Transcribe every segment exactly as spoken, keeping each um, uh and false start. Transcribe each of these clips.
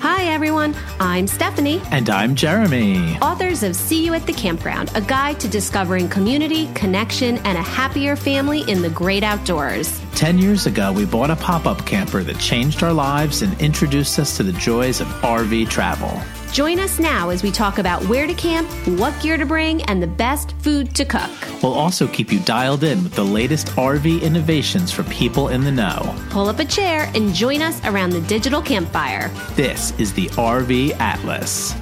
Hi, everyone. I'm Stephanie. And I'm Jeremy. Authors of See You at the Campground, a guide to discovering community, connection, and a happier family in the great outdoors. Ten years ago, we bought a pop-up camper that changed our lives and introduced us to the joys of R V travel. Join us now as we talk about where to camp, what gear to bring, and the best food to cook. We'll also keep you dialed in with the latest R V innovations for people in the know. Pull up a chair and join us around the digital campfire. This is the R V Atlas.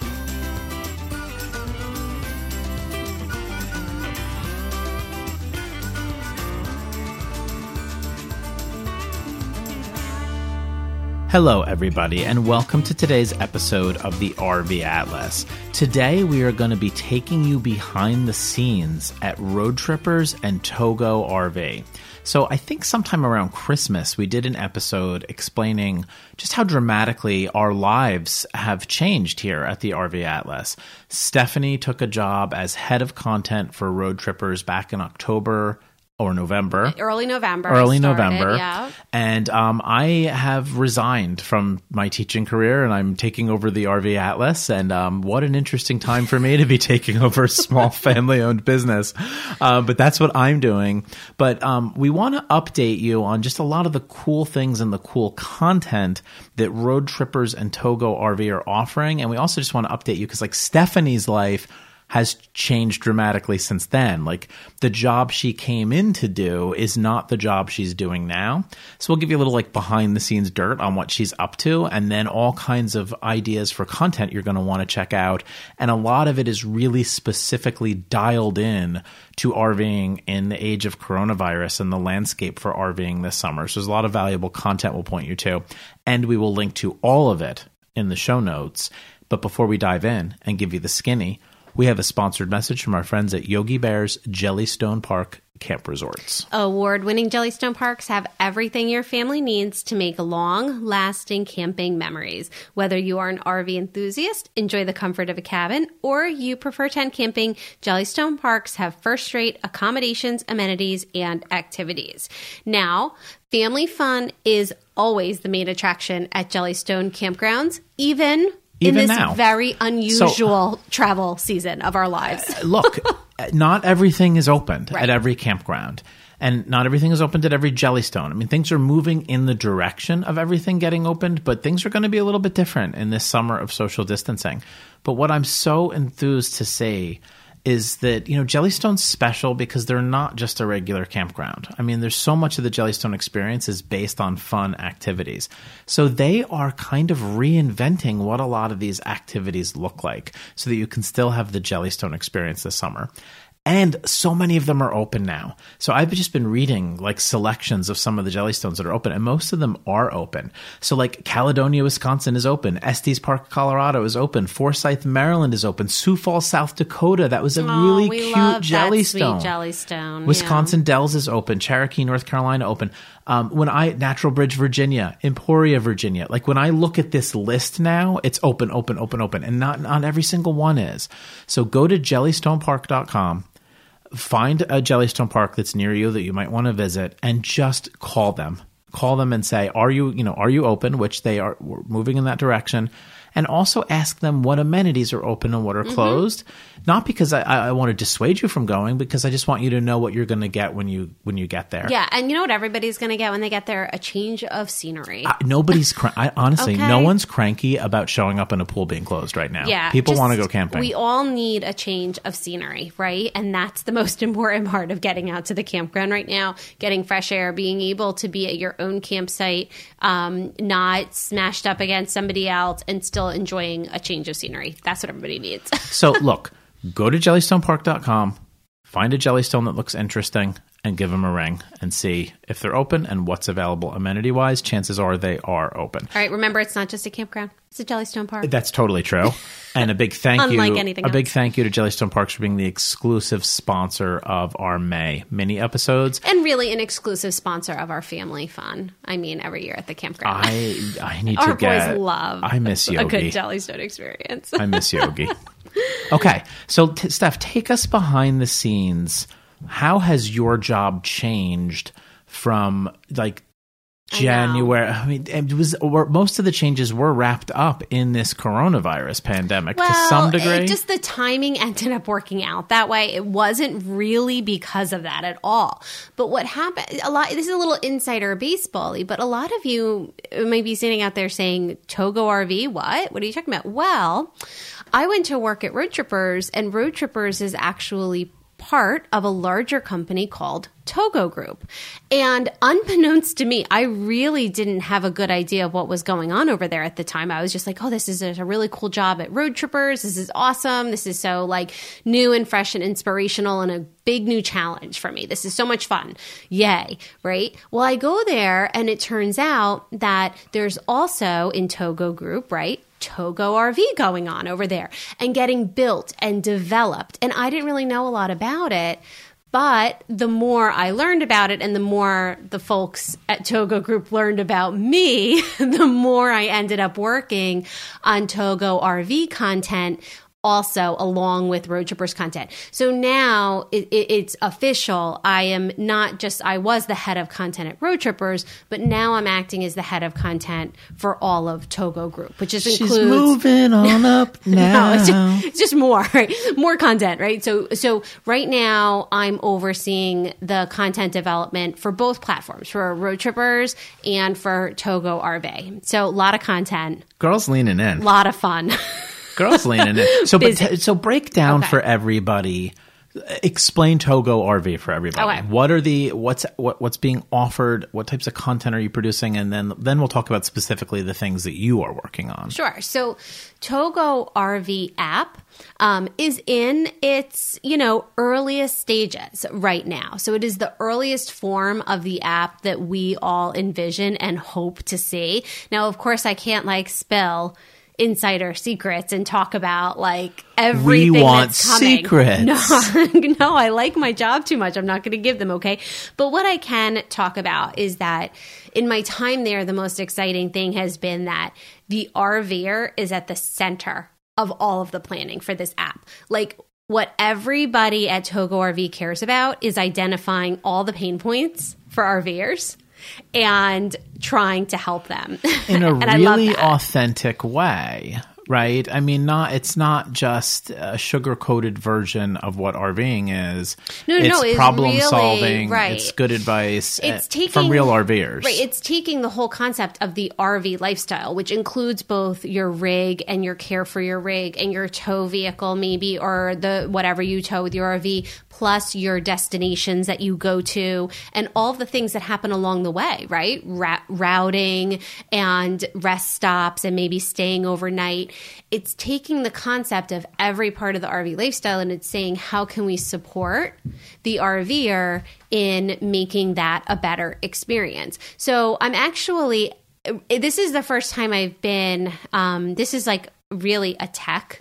Hello, everybody, and welcome to today's episode of the R V Atlas. Today, we are going to be taking you behind the scenes at Road Trippers and Togo R V. So I think sometime around Christmas, we did an episode explaining just how dramatically our lives have changed here at the R V Atlas. Stephanie took a job as head of content for Road Trippers back in October or November. Early November. Early started, November. Yeah. And um, I have resigned from my teaching career, and I'm taking over the R V Atlas. And um, what an interesting time for me to be taking over a small family-owned business. Uh, but that's what I'm doing. But um, we want to update you on just a lot of the cool things and the cool content that Road Trippers and Togo R V are offering. And we also just want to update you because, like, Stephanie's life has changed dramatically since then. Like, the job she came in to do is not the job she's doing now. So we'll give you a little like behind the scenes dirt on what she's up to, and then all kinds of ideas for content you're going to want to check out. And a lot of it is really specifically dialed in to RVing in the age of coronavirus and the landscape for RVing this summer. So there's a lot of valuable content we'll point you to, and we will link to all of it in the show notes. But before we dive in and give you the skinny, we have a sponsored message from our friends at Yogi Bear's Jellystone Park Camp Resorts. Award-winning Jellystone Parks have everything your family needs to make long-lasting camping memories. Whether you are an R V enthusiast, enjoy the comfort of a cabin, or you prefer tent camping, Jellystone Parks have first-rate accommodations, amenities, and activities. Now, family fun is always the main attraction at Jellystone Campgrounds, even Even in this now. very unusual so, travel season of our lives. Uh, look, not everything is opened right. at every campground. And not everything is opened at every Jellystone. I mean, things are moving in the direction of everything getting opened, but things are going to be a little bit different in this summer of social distancing. But what I'm so enthused to say is that, you know, Jellystone's special because they're not just a regular campground. I mean, there's so much of the Jellystone experience is based on fun activities. So they are kind of reinventing what a lot of these activities look like so that you can still have the Jellystone experience this summer. And so many of them are open now. So I've just been reading like selections of some of the Jellystones that are open, and most of them are open. So like Caledonia, Wisconsin is open. Estes Park, Colorado is open. Forsyth, Maryland is open. Sioux Falls, South Dakota. That was a oh, really we cute love Jellystone. That sweet Jellystone. Wisconsin yeah. Dells is open. Cherokee, North Carolina open. Um, when I, Natural Bridge, Virginia, Emporia, Virginia, like when I look at this list now, it's open, open, open, open. And not, not every single one is. So go to jellystone park dot com. Find a Jellystone Park that's near you that you might want to visit, and just call them. Call them and say, "Are you, you know, are you open?" Which they are. We're moving in that direction. And also ask them what amenities are open and what are closed. Mm-hmm. Not because I, I want to dissuade you from going, because I just want you to know what you're going to get when you when you get there. Yeah, and you know what everybody's going to get when they get there? A change of scenery. Uh, nobody's cr- I, honestly, okay. no one's cranky about showing up in a pool being closed right now. Yeah, people just, want to go camping. We all need a change of scenery, right? And that's the most important part of getting out to the campground right now. Getting fresh air, being able to be at your own campsite, um, not smashed up against somebody else, and still enjoying a change of scenery. That's what everybody needs. So look, go to jellystone park dot com, find a Jellystone that looks interesting, and give them a ring and see if they're open and what's available amenity-wise. Chances are they are open. All right, remember, it's not just a campground. It's a Jellystone Park. That's totally true. And a big thank you. Unlike anything a else. big thank you to Jellystone Parks for being the exclusive sponsor of our May mini episodes. And really an exclusive sponsor of our family fun. I mean, every year at the campground. I I need our to get... boys love I miss Yogi. a good Jellystone experience. I miss Yogi. Okay, so t- Steph, take us behind the scenes. How has your job changed from like January. I, I mean, it was or most of the changes were wrapped up in this coronavirus pandemic well, to some degree. It, just the timing ended up working out that way. It wasn't really because of that at all. But what happened? A lot. This is a little insider baseball-y, but a lot of you may be sitting out there saying, "Togo R V, what? What are you talking about?" Well, I went to work at Road Trippers, and Road Trippers is actually part of a larger company called Togo Group. And unbeknownst to me, I really didn't have a good idea of what was going on over there at the time. I was just like, oh, this is a really cool job at Road Trippers. This is awesome. This is so like new and fresh and inspirational and a big new challenge for me. This is so much fun. Yay. Right? Well, I go there and it turns out that there's also in Togo Group, right? Togo R V going on over there and getting built and developed. And I didn't really know a lot about it. But the more I learned about it and the more the folks at Togo Group learned about me, the more I ended up working on Togo R V content also along with Road Trippers content. So now it, it, it's official. I am not just, I was the head of content at Road Trippers, but now I'm acting as the head of content for all of Togo Group, which just She's includes... She's moving on up now. No, it's just, it's just more, right? More content, right? So, so right now I'm overseeing the content development for both platforms, for Road Trippers and for Togo R V. So a lot of content. Girls leaning in. A lot of fun. Girls leaning in. So, but t- so break down okay. for everybody. Explain Togo R V for everybody. Okay. What are the what's what, what's being offered? What types of content are you producing? And then then we'll talk about specifically the things that you are working on. Sure. So Togo R V app um, is in its you know earliest stages right now. So it is the earliest form of the app that we all envision and hope to see. Now, of course, I can't like spill insider secrets and talk about like everything we want that's coming. Secrets. No, no, I like my job too much. I'm not going to give them, okay? But what I can talk about is that in my time there, the most exciting thing has been that the RVer is at the center of all of the planning for this app. Like what everybody at Togo R V cares about is identifying all the pain points for RVers and trying to help them in a and really authentic way, right? I mean, not it's not just a sugar-coated version of what RVing is. No, it's no, it's problem really, solving. right. It's good advice it's taking, from real RVers. Right. It's taking the whole concept of the R V lifestyle, which includes both your rig and your care for your rig and your tow vehicle maybe, or the whatever you tow with your R V, plus your destinations that you go to and all the things that happen along the way, right? Ra- routing and rest stops and maybe staying overnight. It's taking the concept of every part of the R V lifestyle and it's saying, how can we support the RVer in making that a better experience? So I'm actually, this is the first time I've been, um, this is like really a tech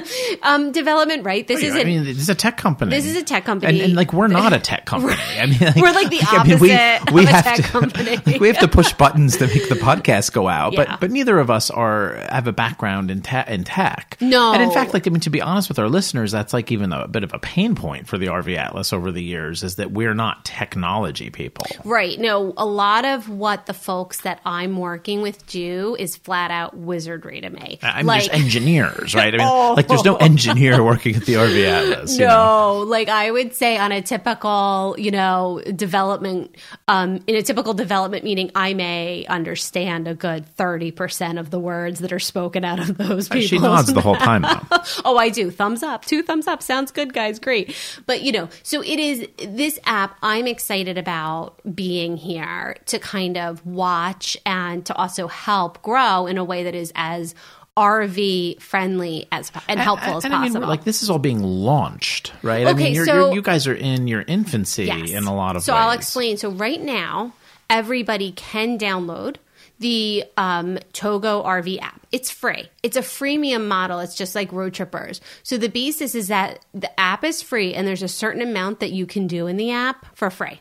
um, development, right? This oh, is I a, mean, this is a tech company. This is a tech company, and, and like we're not a tech company. I mean, like, we're like the opposite I mean, we, we of a have tech to, company. Like, we have to push buttons to make the podcast go out, Yeah. but but neither of us are have a background in tech. In tech, No. And in fact, like I mean, to be honest with our listeners, that's like even a bit of a pain point for the R V Atlas over the years is that we're not technology people, right? No, a lot of what the folks that I'm working with do is flat out wizardry to me. I'm like, just engineers, right? I mean, Oh. like there's no engineer working at the R V Atlas. No, you know? like I would say on a typical, you know, development, um, in a typical development meeting, I may understand a good thirty percent of the words that are spoken out of those people. She nods the whole time, though. Oh, I do. Thumbs up. Two thumbs up. Sounds good, guys. Great. But, you know, so it is this app I'm excited about being here to kind of watch and to also help grow in a way that is as R V friendly as and helpful and, as and possible. I mean, like this is all being launched, right? I Okay, mean, you're, so- you're, you guys are in your infancy Yes. in a lot of so ways. I'll explain. So right now, everybody can download the um, Togo R V app. It's free. It's a freemium model. It's just like Road Trippers. So the basis is that the app is free and there's a certain amount that you can do in the app for free.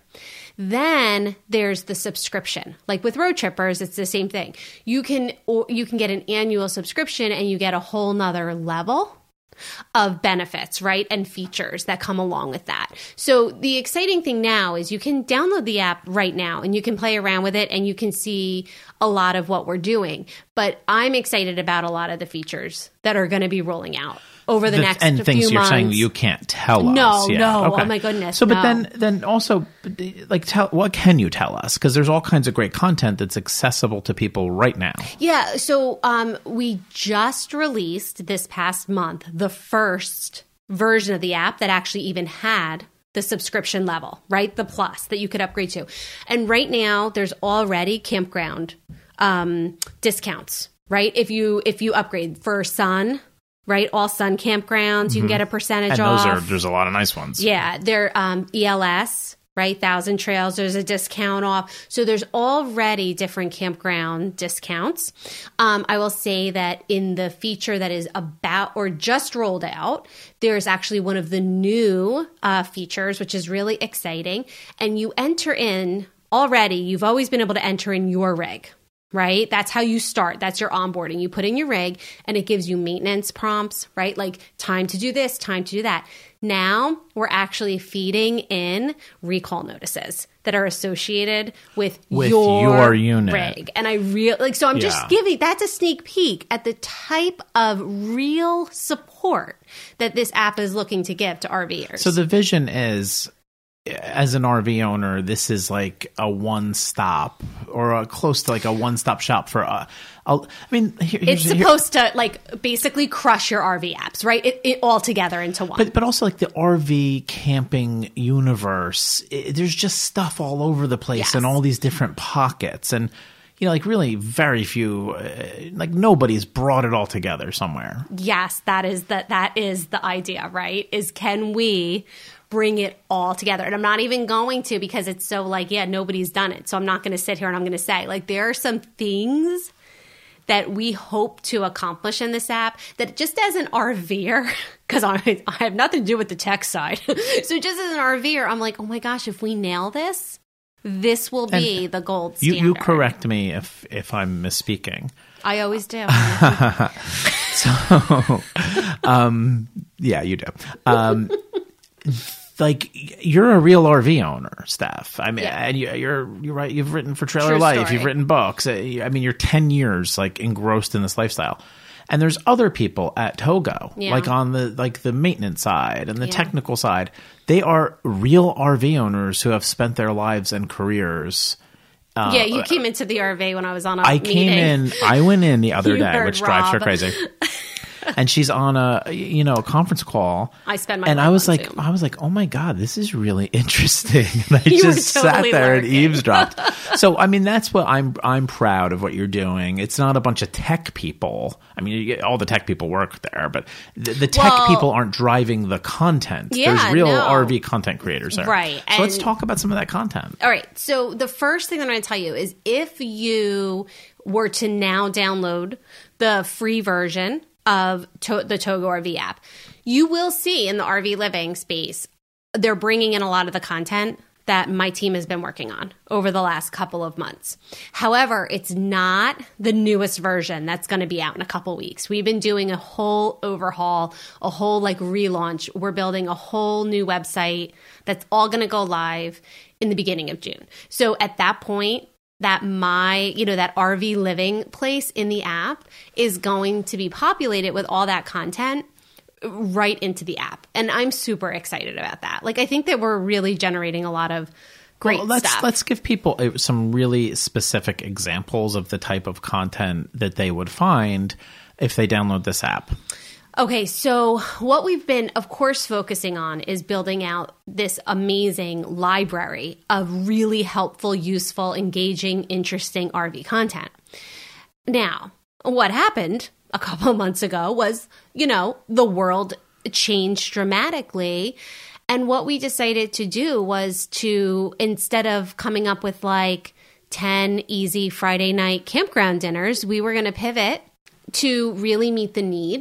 Then there's the subscription. Like with Road Trippers, it's the same thing. You can or you can get an annual subscription and you get a whole nother level of benefits, right? And features that come along with that. So the exciting thing now is you can download the app right now and you can play around with it and you can see a lot of what we're doing. But I'm excited about a lot of the features that are going to be rolling out over the, the next and things few you're months. saying you can't tell us. No, yet. no. Okay. Oh my goodness. So, but no. then, then also, like, tell what can you tell us? Because there's all kinds of great content that's accessible to people right now. Yeah. So, um, we just released this past month the first version of the app that actually even had the subscription level, right? The plus that you could upgrade to. And right now, there's already campground um, discounts, right? If you if you upgrade for Sun. Right, all Sun campgrounds, you mm-hmm. can get a percentage and off. And those are there's a lot of nice ones. Yeah, they're um, E L S, right? Thousand Trails, there's a discount off. So there's already different campground discounts. Um, I will say that in the feature that is about or just rolled out, there's actually one of the new uh, features, which is really exciting. And you enter in already. You've always been able to enter in your rig. Right? That's how you start. That's your onboarding. You put in your rig and it gives you maintenance prompts, right? Like time to do this, time to do that. Now we're actually feeding in recall notices that are associated with, with your, your unit. rig. And I really like, so I'm yeah. just giving, that's a sneak peek at the type of real support that this app is looking to give to RVers. So the vision is, as an R V owner, this is like a one-stop or a, close to like a one-stop shop for. Uh, I mean, here, it's supposed here. to like basically crush your R V apps, right? It, it all together into one. But but also like the R V camping universe, it, there's just stuff all over the place yes. in all these different pockets, and you know, like really very few, uh, like nobody's brought it all together somewhere. Yes, that is the that is the idea, right? Is can we bring it all together? And I'm not even going to, because it's so like, yeah, nobody's done it. So I'm not going to sit here and I'm going to say, like, there are some things that we hope to accomplish in this app that just as an RVer, because I, I have nothing to do with the tech side. So just as an RVer, I'm like, oh my gosh, if we nail this, this will be and the gold standard. You, you correct me if, if I'm misspeaking. I always do. So, um, yeah, you do. Um, like you're a real R V owner, Steph. I mean, yeah. and you, you're you're right. You've written for Trailer True Life. story. You've written books. I mean, you're ten years like engrossed in this lifestyle. And there's other people at Togo, yeah. like on the like the maintenance side and the yeah. technical side. They are real R V owners who have spent their lives and careers. Uh, yeah, you came into the R V when I was on a I meeting. came in. I went in the other day, which Rob. drives her crazy. And she's on a, you know, a conference call. I spend my and life I was on like, Zoom. I was like, oh my God, this is really interesting. And I You just were totally sat there lurking. and eavesdropped. So, I mean, that's what I'm, I'm proud of what you're doing. It's not a bunch of tech people. I mean, you get, all the tech people work there, but the, the tech well, people aren't driving the content. Yeah, There's real no. R V content creators there. Right. So let's And- talk about some of that content. All right. So the first thing that I'm going to tell you is if you were to now download the free version of to- the Togo R V app, you will see in the R V living space, they're bringing in a lot of the content that my team has been working on over the last couple of months. However, it's not the newest version that's going to be out in a couple weeks. We've been doing a whole overhaul, a whole like relaunch. We're building a whole new website that's all going to go live in the beginning of June. So at that point, that my, you know, that R V living place in the app is going to be populated with all that content right into the app. And I'm super excited about that. Like, I think that we're really generating a lot of great well, let's, stuff. Let's give people some really specific examples of the type of content that they would find if they download this app. Okay, so what we've been, of course, focusing on is building out this amazing library of really helpful, useful, engaging, interesting R V content. Now, what happened a couple of months ago was, you know, the world changed dramatically. And what we decided to do was to, instead of coming up with like ten easy Friday night campground dinners, we were going to pivot to really meet the need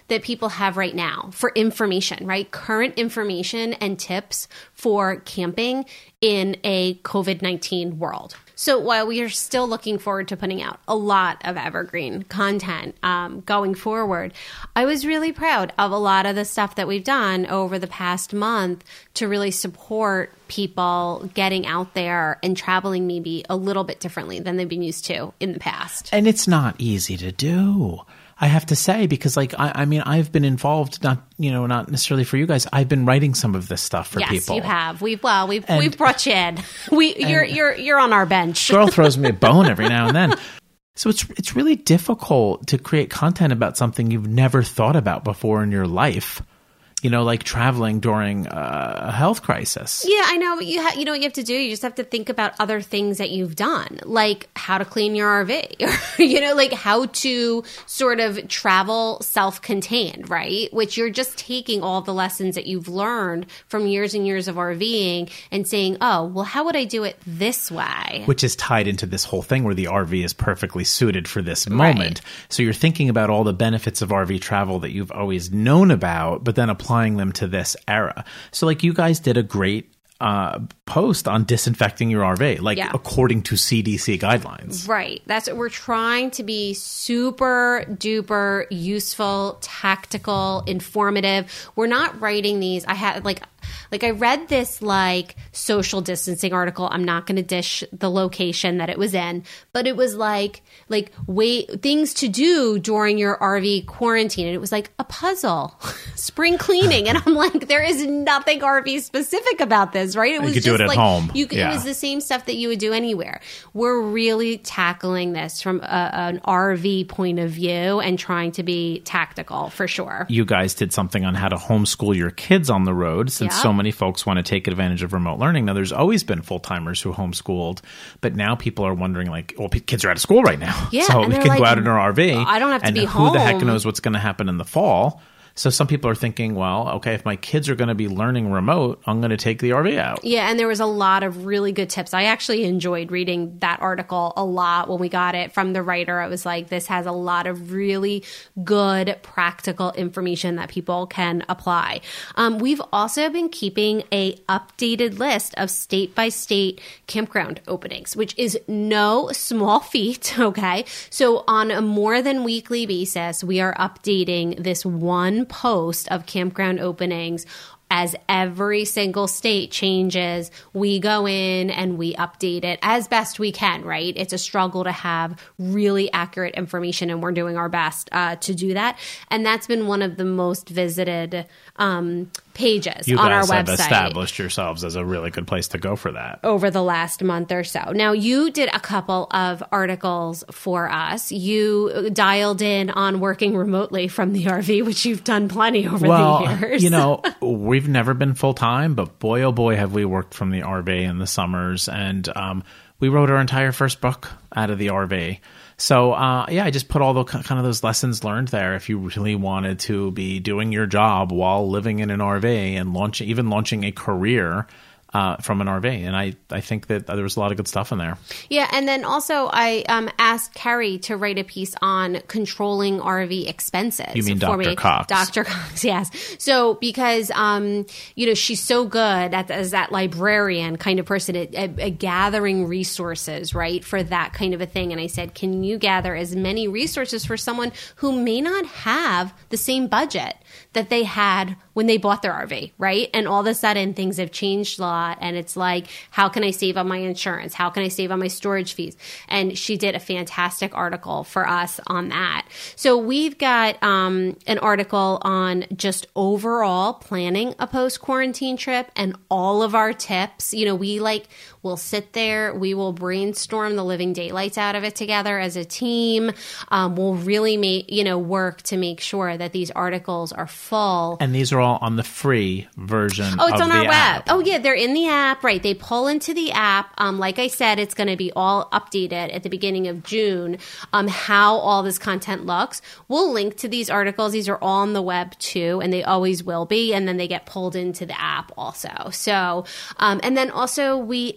that people have right now for information, right? Current information and tips for camping in a COVID nineteen world. So while we are still looking forward to putting out a lot of evergreen content um, going forward, I was really proud of a lot of the stuff that we've done over the past month to really support people getting out there and traveling maybe a little bit differently than they've been used to in the past. And it's not easy to do, I have to say, because like, I, I mean, I've been involved, not, you know, not necessarily for you guys. I've been writing some of this stuff for yes, people. Yes, you have. We've, well, we've, and, we've brought you in. We, you're, you're, you're on our bench. Girl throws me a bone every now and then. So it's, it's really difficult to create content about something you've never thought about before in your life. You know, like traveling during a health crisis. Yeah, I know. But you ha- you know what you have to do? You just have to think about other things that you've done, like how to clean your R V, you know, like how to sort of travel self-contained, right? Which you're just taking all the lessons that you've learned from years and years of RVing and saying, oh, well, how would I do it this way? Which is tied into this whole thing where the R V is perfectly suited for this moment. Right. So you're thinking about all the benefits of R V travel that you've always known about, but then applying applying them to this era. So like you guys did a great uh, post on disinfecting your R V, like yeah. according to C D C guidelines. Right. That's what we're trying to be super duper useful, tactical, informative. We're not writing these. I had like, like I read this like social distancing article. I'm not going to dish the location that it was in, but it was like, like wait, things to do during your R V quarantine. And it was like a puzzle, spring cleaning. And I'm like, there is nothing R V specific about this, right? It was you could just do it at like, home. You, yeah. It was the same stuff that you would do anywhere. We're really tackling this from a, an R V point of view and trying to be tactical for sure. You guys did something on how to homeschool your kids on the road since yep. so many folks want to take advantage of remote learning. Now, there's always been full-timers who homeschooled, but now people are wondering like, well, kids are out of school right now. Yeah, so we can like, go out in our R V. I don't have to and be who home. Who the heck knows what's going to happen in the fall? So some people are thinking, well, okay, if my kids are going to be learning remote, I'm going to take the R V out. Yeah, and there was a lot of really good tips. I actually enjoyed reading that article a lot when we got it from the writer. It was like, this has a lot of really good practical information that people can apply. Um, we've also been keeping a updated list of state-by-state campground openings, which is no small feat, okay? So on a more than weekly basis, we are updating this one post of campground openings. As every single state changes, we go in and we update it as best we can, right? It's a struggle to have really accurate information, and we're doing our best uh, to do that. And that's been one of the most visited um, pages you on our guys website. have established yourselves as a really good place to go for that. Over the last month or so. Now, you did a couple of articles for us. You dialed in on working remotely from the R V, which you've done plenty over well, the years. You know, we've never been full-time, but boy, oh boy, have we worked from the R V in the summers. And um, we wrote our entire first book out of the R V. So, uh, yeah, I just put all the kind of those lessons learned there. If you really wanted to be doing your job while living in an R V and launch, even launching a career uh, from an R V. And I, I think that there was a lot of good stuff in there. Yeah. And then also I um, asked Carrie to write a piece on controlling R V expenses. You mean for Doctor me. Cox? Doctor Cox, yes. So because, um, you know, she's so good at, as that librarian kind of person at, at, at gathering resources, right, for that kind of a thing. And I said, can you gather as many resources for someone who may not have the same budget that they had when they bought their R V, right? And all of a sudden things have changed a lot. And it's like, how can I save on my insurance? How can I save on my storage fees? And she did a fantastic article for us on that. So we've got um, an article on just overall planning a post-quarantine trip and all of our tips. You know, we like, we'll sit there, we will brainstorm the living daylights out of it together as a team. Um, we'll really make, you know, work to make sure that these articles are full. And these are all on the free version Oh, it's of on our the web. app. Oh, yeah, they're in the app, right? They pull into the app. Um, like I said, it's going to be all updated at the beginning of June, um, how all this content looks. We'll link to these articles. These are all on the web too, and they always will be. And then they get pulled into the app also. So, um, and then also we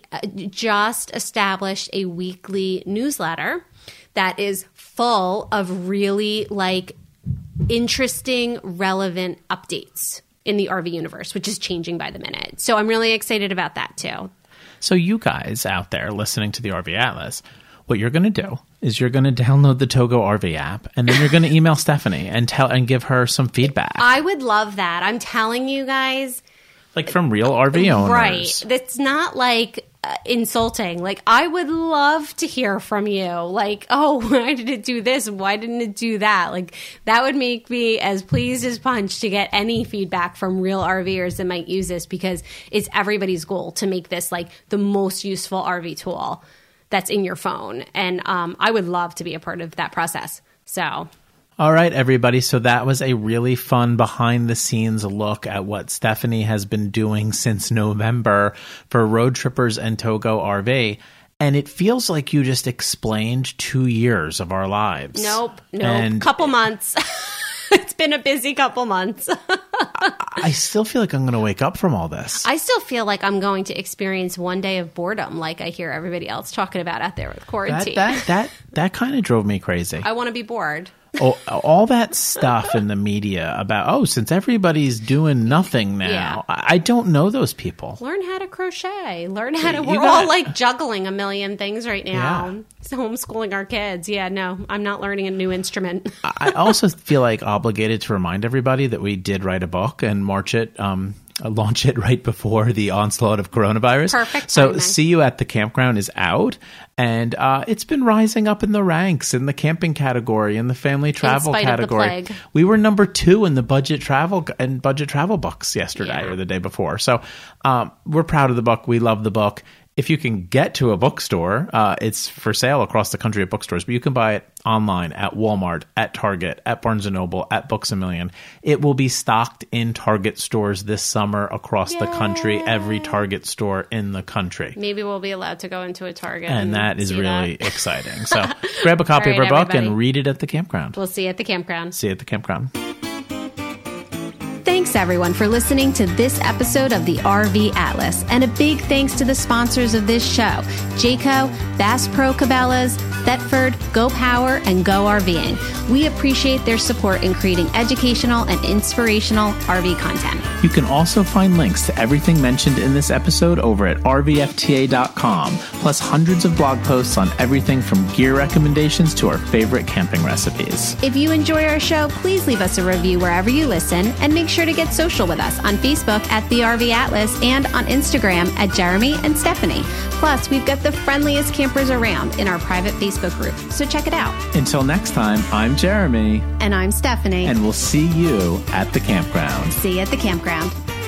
just established a weekly newsletter that is full of really like interesting, relevant updates in the R V universe, which is changing by the minute. So I'm really excited about that too. So you guys out there listening to the R V Atlas, what you're going to do is you're going to download the Togo R V app, and then you're going to email Stephanie and tell and give her some feedback. I would love that. I'm telling you guys. Like from real R V owners. Right. That's not like uh, insulting. Like, I would love to hear from you. Like, oh, why did it do this? Why didn't it do that? Like, that would make me as pleased as punch to get any feedback from real RVers that might use this, because it's everybody's goal to make this like the most useful R V tool that's in your phone. And um, I would love to be a part of that process. So... All right, everybody. So that was a really fun behind-the-scenes look at what Stephanie has been doing since November for Road Trippers and Togo R V. And it feels like you just explained two years of our lives. Nope. Nope. And couple months. It's been a busy couple months. I still feel like I'm going to wake up from all this. I still feel like I'm going to experience one day of boredom, like I hear everybody else talking about out there with quarantine. That that that, that kind of drove me crazy. I want to be bored. Oh, all that stuff in the media about, oh, since everybody's doing nothing now, Yeah. I don't know those people. Learn how to crochet. Learn how to. You We're gotta- all like juggling a million things right now. Yeah. So homeschooling our kids. Yeah, no, I'm not learning a new instrument. I also feel like obligated to remind everybody that we did write a book and march it, um, launch it right before the onslaught of coronavirus. Perfect So timing. See You at the Campground is out, and uh, it's been rising up in the ranks in the camping category, in the family travel spite of the category. plague. We were number two in the budget travel and budget travel books yesterday Yeah. or the day before. So um, we're proud of the book. We love the book. If you can get to a bookstore, uh, it's for sale across the country at bookstores, but you can buy it online at Walmart, at Target, at Barnes and Noble, at Books A Million. It will be stocked in Target stores this summer across the country, every Target store in the country. Maybe we'll be allowed to go into a Target. And that is see really that. exciting. So grab a copy All of right, our book everybody. and read it at the campground. We'll see you at the campground. See you at the campground. Thanks, everyone, for listening to this episode of the R V Atlas. And a big thanks to the sponsors of this show, Jayco, Bass Pro Cabela's, Thetford, Go Power, and Go RVing. We appreciate their support in creating educational and inspirational R V content. You can also find links to everything mentioned in this episode over at R V F T A dot com, plus hundreds of blog posts on everything from gear recommendations to our favorite camping recipes. If you enjoy our show, please leave us a review wherever you listen, and make sure to get social with us on Facebook at The R V Atlas and on Instagram at Jeremy and Stephanie. Plus, we've got the friendliest campers around in our private Facebook group, so check it out. Until next time, I'm Jeremy, And I'm Stephanie. and we'll see you at the campground. See you at the campground.